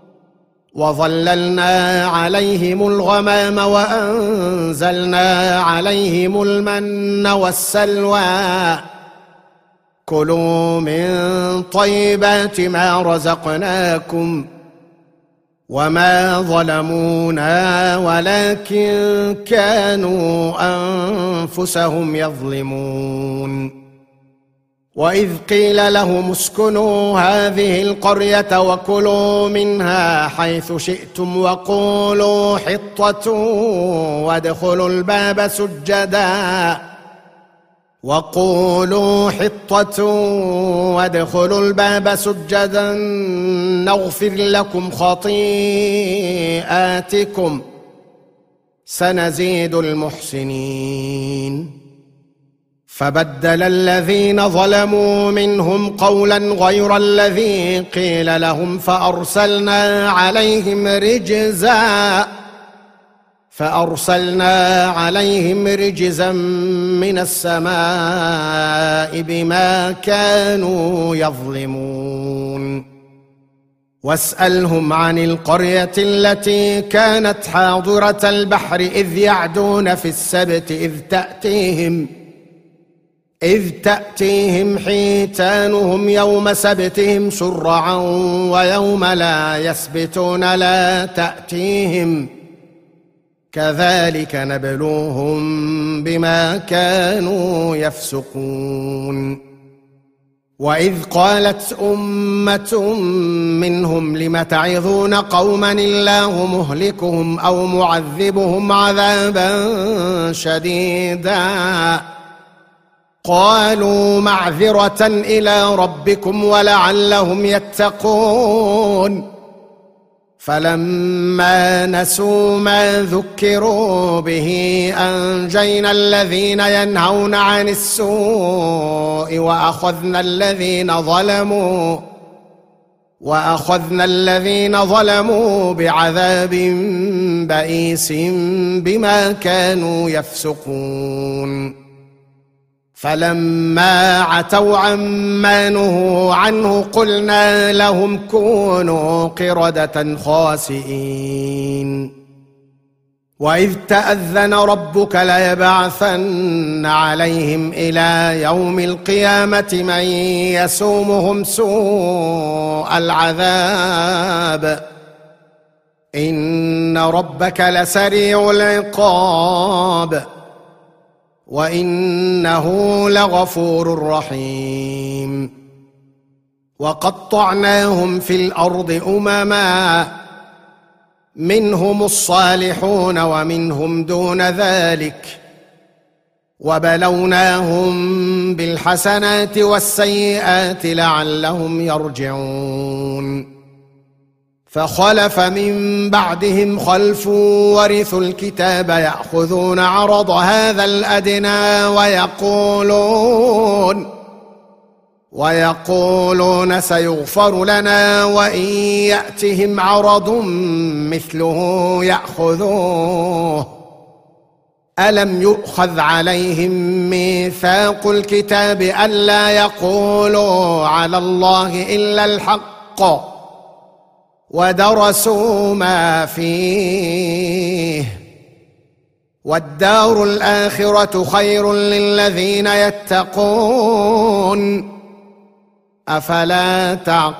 وظللنا عليهم الغمام وأنزلنا عليهم المن والسلوى كلوا من طيبات ما رزقناكم وما ظلمونا ولكن كانوا أنفسهم يظلمون وإذ قيل لهم اسكنوا هذه القرية وكلوا منها حيث شئتم وقولوا حطة وادخلوا الباب سجدا وقولوا حطة وادخلوا الباب سجدا نغفر لكم خطيئاتكم سنزيد المحسنين فبدل الذين ظلموا منهم قولا غير الذي قيل لهم فأرسلنا عليهم رجزا فأرسلنا عليهم رجزا من السماء بما كانوا يظلمون واسألهم عن القرية التي كانت حاضرة البحر إذ يعدون في السبت إذ تأتيهم إذ تأتيهم حيتانهم يوم سبتهم شرعا ويوم لا يسبتون لا تأتيهم كذلك نبلوهم بما كانوا يفسقون وإذ قالت أمة منهم لم تعظون قوما الله مهلكهم أو معذبهم عذابا شديدا قالوا معذرة إلى ربكم ولعلهم يتقون فلما نسوا ما ذكروا به أنجينا الذين ينهون عن السوء وأخذنا الذين ظلموا وأخذنا الذين ظلموا بعذاب بئيس بما كانوا يفسقون فلما عتوا عما نهوا عنه قلنا لهم كونوا قردة خاسئين وإذ تأذن ربك ليبعثن عليهم إلى يوم القيامة من يسومهم سوء العذاب إن ربك لسريع العقاب وإنه لغفور رحيم وقطعناهم في الأرض أمما منهم الصالحون ومنهم دون ذلك وبلوناهم بالحسنات والسيئات لعلهم يرجعون فخلف من بعدهم خلف ورثوا الكتاب يأخذون عرض هذا الأدنى ويقولون ويقولون سيغفر لنا وإن يأتهم عرض مثله يأخذوه ألم يؤخذ عليهم ميثاق الكتاب ألا يقولوا على الله إلا الحق ودرسوا ما فيه والدار الآخرة خير للذين يتقون أفلا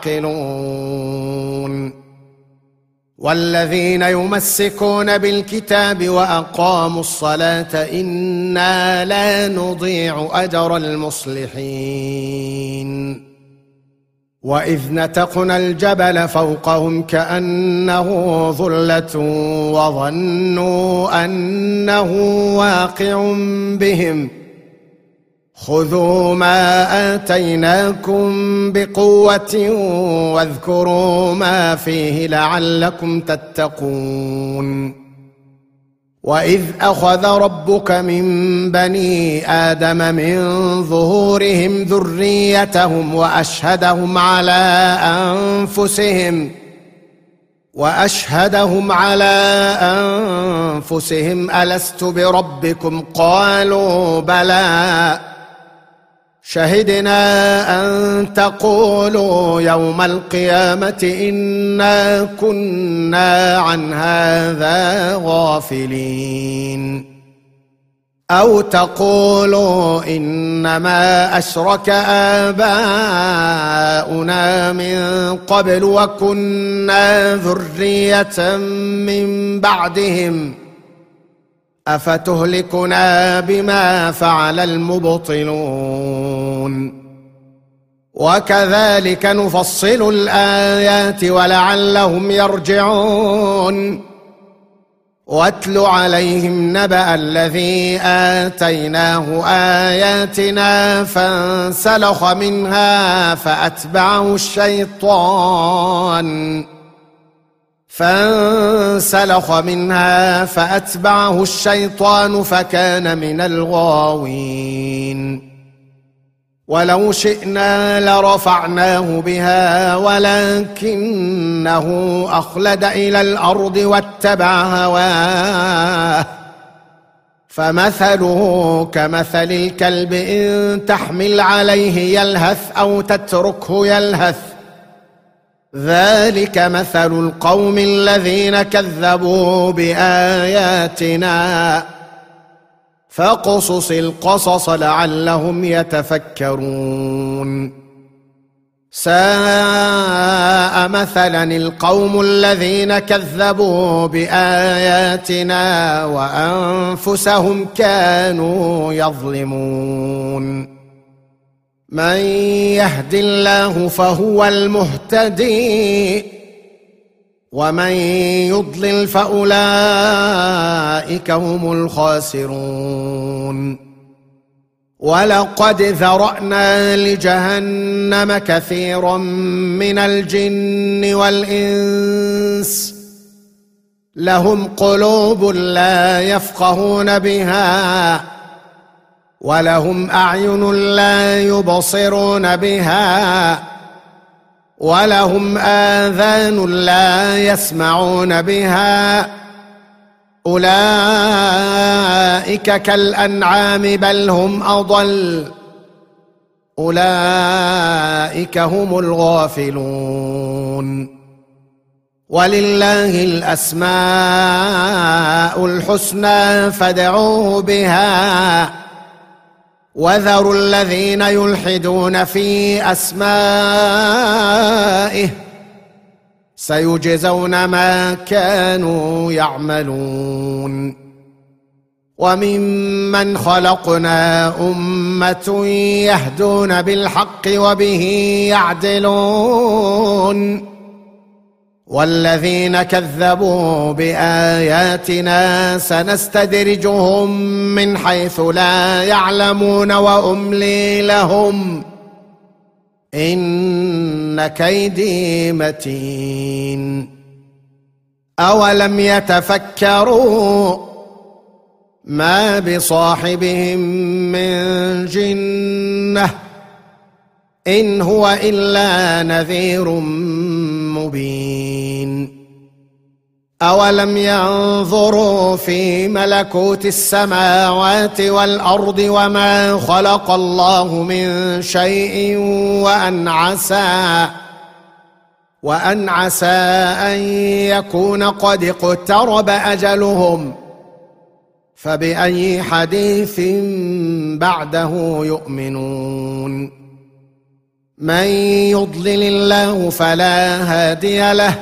تعقلون والذين يمسكون بالكتاب وأقاموا الصلاة إنا لا نضيع أجر المصلحين وإذ نتقنا الجبل فوقهم كأنه ظلة وظنوا أنه واقع بهم خذوا ما آتيناكم بقوة واذكروا ما فيه لعلكم تتقون وإذ أخذ ربك من بني آدم من ظهورهم ذريتهم وأشهدهم على أنفسهم وأشهدهم على أنفسهم ألست بربكم قالوا بلى شهدنا أن تقولوا يوم القيامة إنا كنا عن هذا غافلين أو تقولوا إنما أشرك آباؤنا من قبل وكنا ذرية من بعدهم أفتهلكنا بما فعل المبطلون وكذلك نفصل الآيات ولعلهم يرجعون واتل عليهم نبأ الذي آتيناه آياتنا فانسلخ منها فأتبعه الشيطان فانسلخ منها فأتبعه الشيطان فكان من الغاوين ولو شئنا لرفعناه بها ولكنه أخلد إلى الأرض واتبع هواه فمثله كمثل الكلب إن تحمل عليه يلهث أو تتركه يلهث ذلك مثل القوم الذين كذبوا بآياتنا فاقصص القصص لعلهم يتفكرون ساء مثلا القوم الذين كذبوا بآياتنا وأنفسهم كانوا يظلمون من يهد الله فهو المهتدي ومن يضلل فأولئك هم الخاسرون ولقد ذرأنا لجهنم كثيرا من الجن والإنس لهم قلوب لا يفقهون بها ولهم أعين لا يبصرون بها ولهم آذان لا يسمعون بها أولئك كالأنعام بل هم أضل أولئك هم الغافلون ولله الأسماء الحسنى فادعوه بها وذروا الذين يلحدون في أسمائه سيجزون ما كانوا يعملون وممن خلقنا أمة يهدون بالحق وبه يعدلون والذين كذبوا بآياتنا سنستدرجهم من حيث لا يعلمون وأملي لهم إن كيدي متين أولم يتفكروا ما بصاحبهم من جنة إن هو إلا نذير مبين أولم ينظروا في ملكوت السماوات والأرض وما خلق الله من شيء وأن عسى وأن عسى أن يكون قد اقترب أجلهم فبأي حديث بعده يؤمنون من يضلل الله فلا هادي له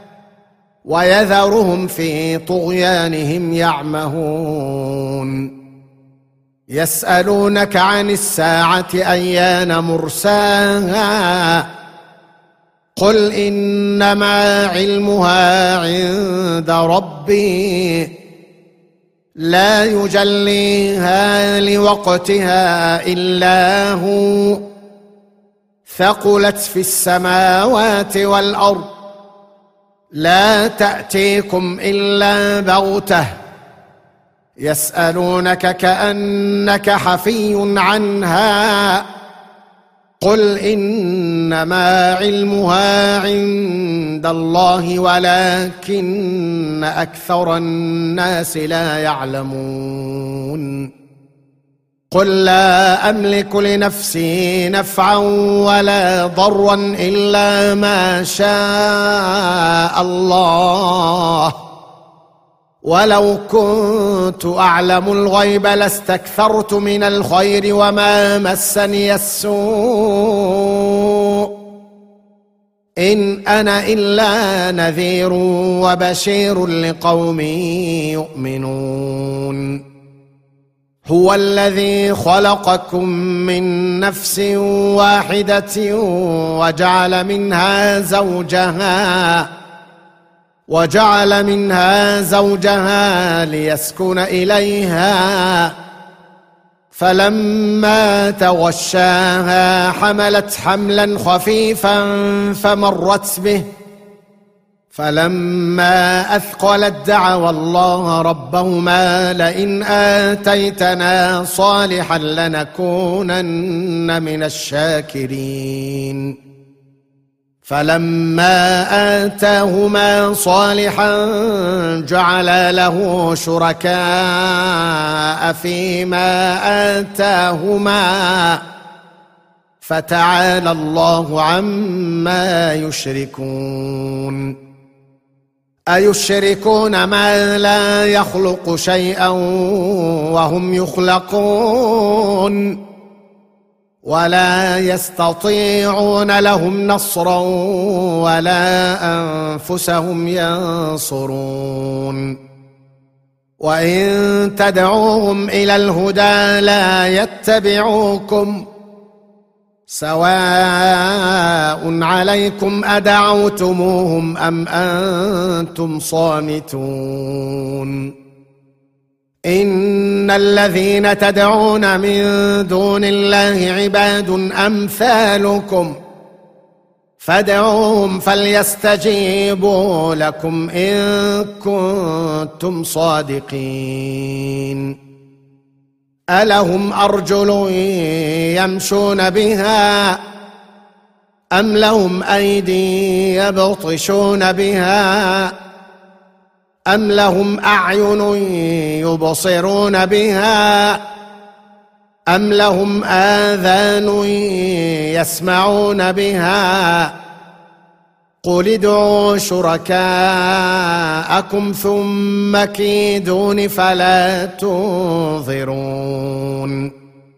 ويذرهم في طغيانهم يعمهون يسألونك عن الساعة أيان مرساها قل إنما علمها عند ربي لا يجليها لوقتها إلا هو ثقلت في السماوات والأرض لا تأتيكم إلا بغتة يسألونك كأنك حفي عنها قل إنما علمها عند الله ولكن أكثر الناس لا يعلمون قل لا أملك لنفسي نفعا ولا ضرا إلا ما شاء الله ولو كنت أعلم الغيب لاستكثرت من الخير وما مسني السوء إن أنا إلا نذير وبشير لقوم يؤمنون هو الذي خلقكم من نفس واحدة وجعل منها زوجها وجعل منها زوجها ليسكن إليها فلما تغشاها حملت حملا خفيفا فمرت به فلما أثقلت دعوا الله ربهما لئن آتيتنا صالحا لنكونن من الشاكرين فلما آتاهما صالحا جعل له شركاء فيما آتاهما فتعالى الله عما يشركون أيشركون ما لا يخلق شيئا وهم يخلقون ولا يستطيعون لهم نصرا ولا أنفسهم ينصرون وإن تدعوهم إلى الهدى لا يتبعوكم سواء عليكم أدعوتموهم أم أنتم صامتون إن الذين تدعون من دون الله عباد أمثالكم فادعوهم فليستجيبوا لكم إن كنتم صادقين ألهم أرجل يمشون بها أم لهم أيدي يبطشون بها أم لهم أعين يبصرون بها أم لهم آذان يسمعون بها قل ادعوا شركاءكم ثم كيدون فلا تنظرون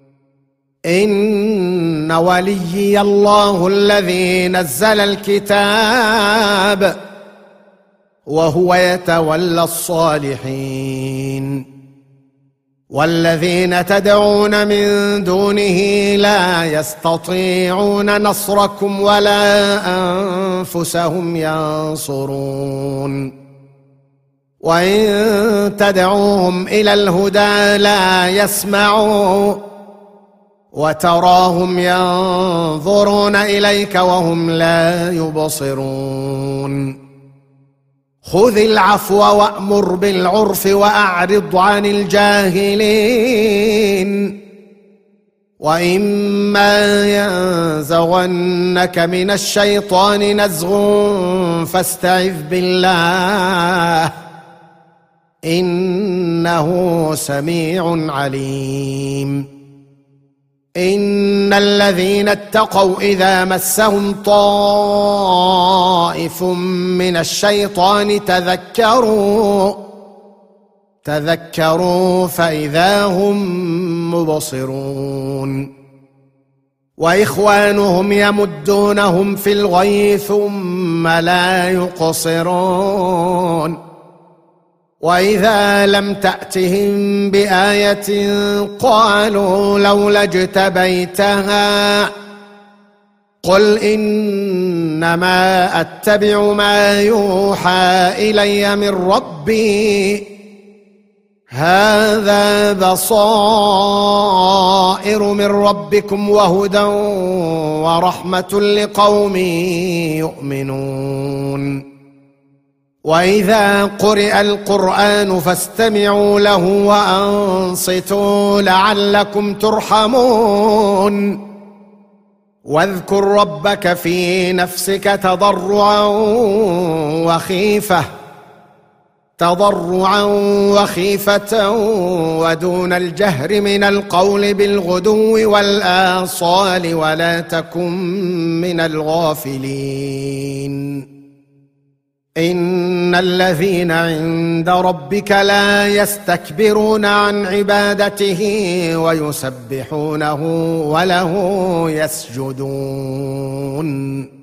إن وليي الله الذي نزل الكتاب وهو يتولى الصالحين والذين تدعون من دونه لا يستطيعون نصركم ولا أنفسهم ينصرون وإن تدعوهم إلى الهدى لا يسمعوا وتراهم ينظرون إليك وهم لا يبصرون خذ العفو وأمر بالعرف وأعرض عن الجاهلين وإما ينزغنك من الشيطان نزغ فاستعذ بالله إنه سميع عليم إن الذين اتقوا إذا مسهم طائف من الشيطان تذكروا تذكروا فإذا هم مبصرون وإخوانهم يمدونهم في الغي ثم لا يقصرون وإذا لم تأتهم بآية قالوا لولا اجتبيتها قل إنما أتبع ما يوحى إلي من ربي هذا بصائر من ربكم وهدى ورحمة لقوم يؤمنون وإذا قرئ القرآن فاستمعوا له وأنصتوا لعلكم ترحمون واذكر ربك في نفسك تضرعا وخيفة تضرعا وخيفة ودون الجهر من القول بالغدو والآصال ولا تكن من الغافلين إن الذين عند ربك لا يستكبرون عن عبادته ويسبحونه وله يسجدون